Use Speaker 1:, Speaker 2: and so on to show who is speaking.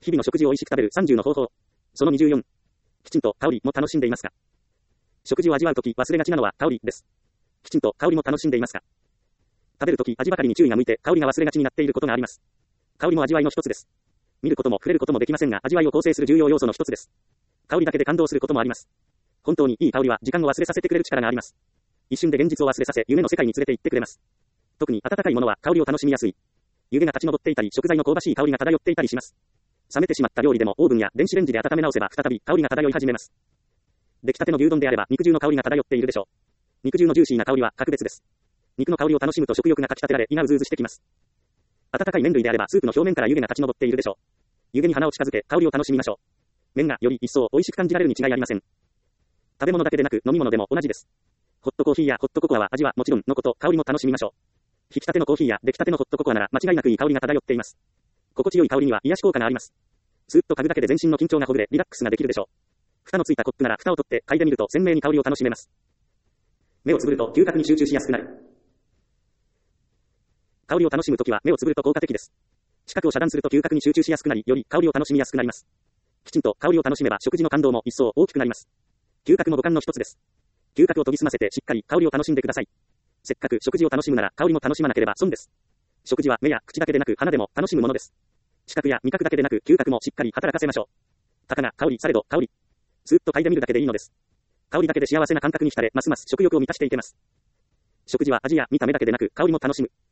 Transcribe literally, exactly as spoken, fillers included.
Speaker 1: 日々の食事を美味しく食べるさんじゅうの方法。そのにじゅうよん。きちんと香りも楽しんでいますか。食事を味わうとき忘れがちなのは香りです。きちんと香りも楽しんでいますか。食べるとき味ばかりに注意が向いて香りが忘れがちになっていることがあります。香りも味わいの一つです。見ることも触れることもできませんが味わいを構成する重要要素の一つです。香りだけで感動することもあります。本当にいい香りは時間を忘れさせてくれる力があります。一瞬で現実を忘れさせ夢の世界に連れて行ってくれます。特に温かいものは香りを楽しみやすい。湯気が立ち上っていたり食材の香ばしい香りが漂っていたりします。冷めてしまった料理でもオーブンや電子レンジで温め直せば再び香りが漂い始めます。出来たての牛丼であれば肉汁の香りが漂っているでしょう。肉汁のジューシーな香りは格別です。肉の香りを楽しむと食欲がかき立てられ胃がうずうずしてきます。温かい麺類であればスープの表面から湯気が立ち上っているでしょう。湯気に鼻を近づけ香りを楽しみましょう。麺がより一層美味しく感じられるに違いありません。食べ物だけでなく飲み物でも同じです。ホットコーヒーやホットココアは味はもちろんのこと香りも楽しみましょう。引きたてのコーヒーや出来たてのホットココアなら間違いなくいい香りが漂っています。心地よい香りには癒し効果があります。スーッと嗅ぐだけで全身の緊張がほぐれリラックスができるでしょう。蓋のついたコップなら蓋を取って嗅いでみると鮮明に香りを楽しめます。目をつぶると嗅覚に集中しやすくなる。香りを楽しむときは目をつぶると効果的です。視覚を遮断すると嗅覚に集中しやすくなり、より香りを楽しみやすくなります。きちんと香りを楽しめば食事の感動も一層大きくなります。嗅覚も五感の一つです。嗅覚を研ぎ澄ませてしっかり香りを楽しんでください。せっかく食事を楽しむなら香りも楽しまなければ損です。食事は目や口だけでなく鼻でも楽しむものです。視覚や味覚だけでなく嗅覚もしっかり働かせましょう。たかが香りされど香り。スーッと嗅いでみるだけでいいのです。香りだけで幸せな感覚に浸れ、ますます食欲を満たしていけます。食事は味や見た目だけでなく香りも楽しむ。